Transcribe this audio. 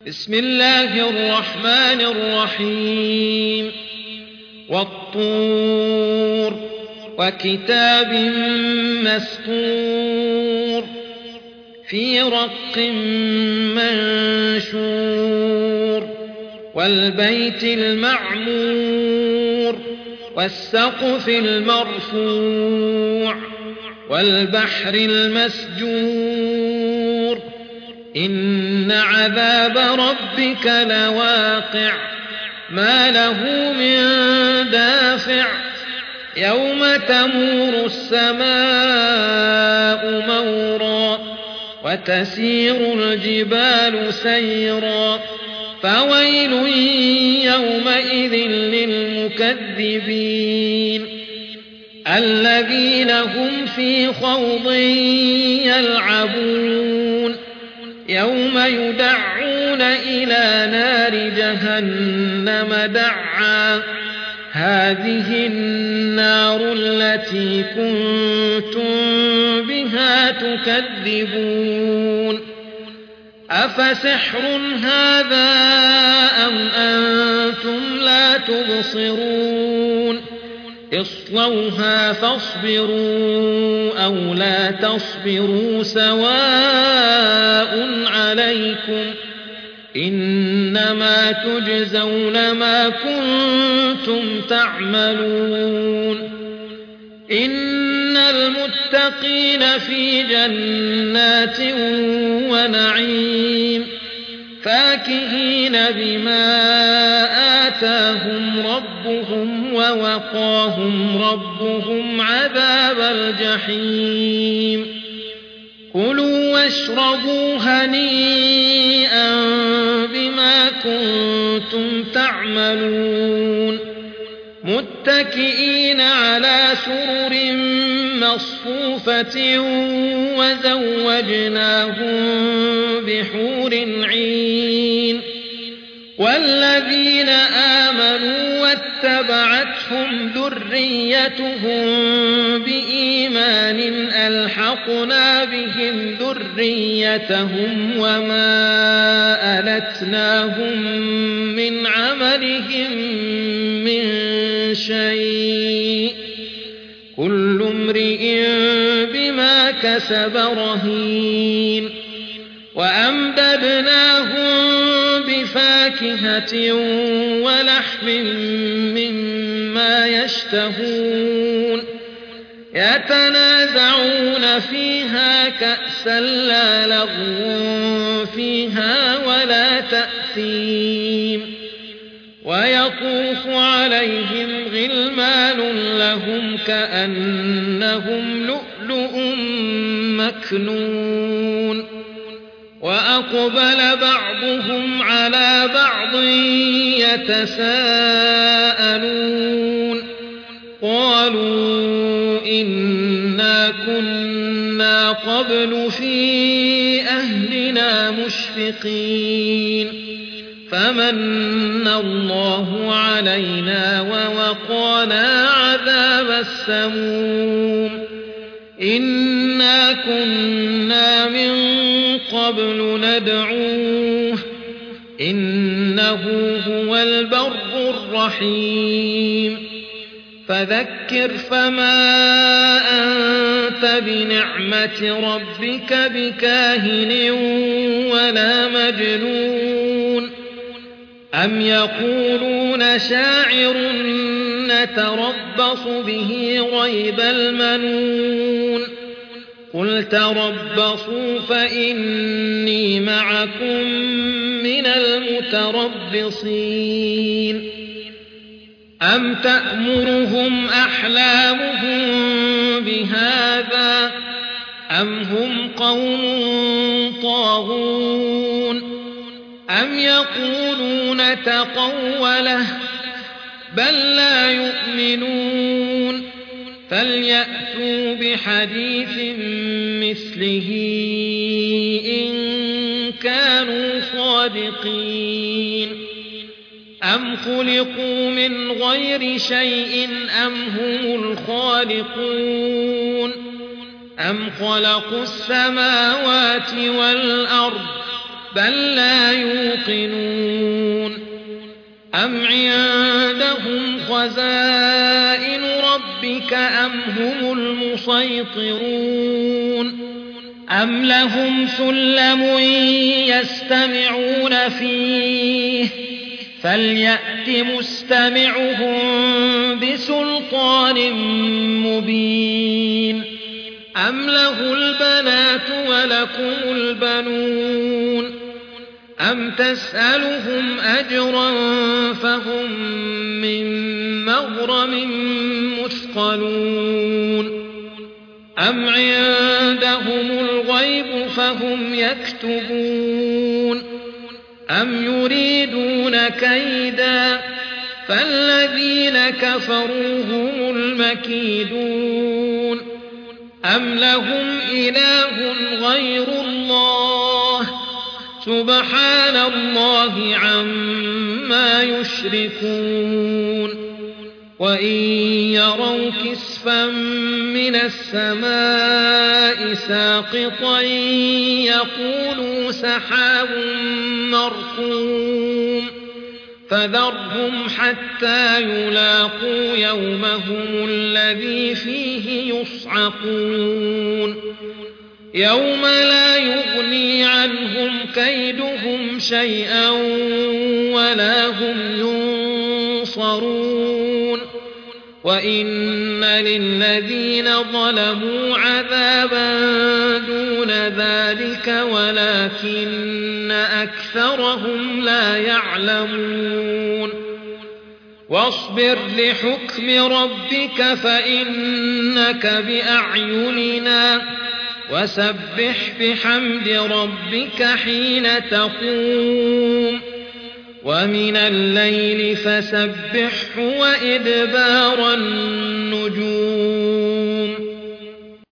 بسم الله الرحمن الرحيم والطور وكتاب مسطور في رق منشور والبيت المعمور والسقف المرفوع والبحر المسجور إن عذاب ربك لواقع ما له من دافع يوم تمور السماء مورا وتسير الجبال سيرا فويل يومئذ للمكذبين الذين هم في خوض يلعبون يوم يدعون إلى نار جهنم دعا هذه النار التي كنتم بها تكذبون أفسحر هذا أم أنتم لا تبصرون اصلوها فاصبروا أو لا تصبروا سواء عليكم إنما تجزون ما كنتم تعملون إن المتقين في جنات ونعيم فاكهين بما آتاهم ربهم ووقاهم ربهم عذاب الجحيم كلوا واشربوا هنيئا بما كنتم تعملون متكئين على سرر مصفوفة وزوجناهم بحور عين والذين آمنوا واتبعتهم ذريتهم بإيمان ألحقنا بهم ذريتهم وما ألتناهم من عملهم من شيء كل امرئ بما كسب رهين وأمددناهم بفاكهة ولحم مما يشتهون يتنازعون فيها كأسا لا لغو فيها ولا تأثيم ويطوف عليهم غلمان لهم كأنهم لؤلؤ مكنون وأقبل بعضهم على بعض يتساءلون قالوا إنا كنا قبل في أهلنا مشفقين فمن الله علينا ووقانا عذاب السموم إنا كنا من قبل ندعوه إنه هو البر الرحيم فذكر فما أنت بنعمة ربك بكاهن ولا مجنون أم يقولون شاعر نتربص به ريب المنون قل تربصوا فإني معكم من المتربصين أم تأمرهم أحلامهم بهذا أم هم قوم طاغون أم يقولون تقوله بل لا يؤمنون فليأتوا بحديث مثله إن كانوا صادقين أم خلقوا من غير شيء أم هم الخالقون أم خلقوا السماوات والأرض بل لا يوقنون أم عندهم خزائن ربك أم هم المسيطرون أم لهم سلم يستمعون فيه فليأت مستمعهم بسلطان مبين أم له البنات ولكم البنون أم تسألهم أجرا فهم من مغرم مثقلون أم عندهم الغيب فهم يكتبون أم يريدون كيدا فالذين كفروا هم المكيدون أم لهم إله غير الله سبحان الله عما يشركون وإن يروا كسفا من السماء ساقطا يقولوا سحاب مركوم فذرهم حتى يلاقوا يومهم الذي فيه يصعقون يوم لا يغني عنهم كيدهم شيئا ولا هم ينصرون وإن للذين ظلموا عذابا دون ذلك ولكن أكثرهم لا يعلمون واصبر لحكم ربك فإنك بأعيننا وسبح بحمد ربك حين تقوم ومن الليل فسبحه وإدبار النجوم